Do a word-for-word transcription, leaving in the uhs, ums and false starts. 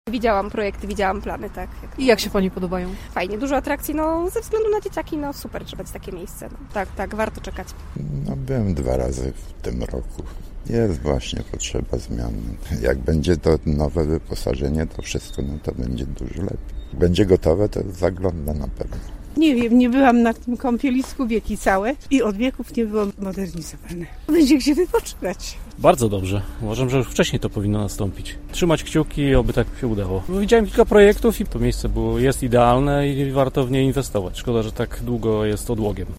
Widziałam projekty, widziałam plany, tak. I jak się Pani podobają? Fajnie, dużo atrakcji, no ze względu na dzieciaki, no super, trzeba mieć takie miejsce. No. Tak, tak, warto czekać. No byłem dwa razy w tym roku. Jest właśnie potrzeba zmian. Jak będzie to nowe wyposażenie, to wszystko, no to będzie dużo lepiej. Będzie gotowe, to zagląda na pewno. Nie wiem, nie byłam na tym kąpielisku wieki całe i od wieków nie było modernizowane. Będzie gdzie wypoczywać. Bardzo dobrze. Uważam, że już wcześniej to powinno nastąpić. Trzymać kciuki, oby tak się udało. Widziałem kilka projektów i to miejsce było, jest idealne i warto w nie inwestować. Szkoda, że tak długo jest odłogiem.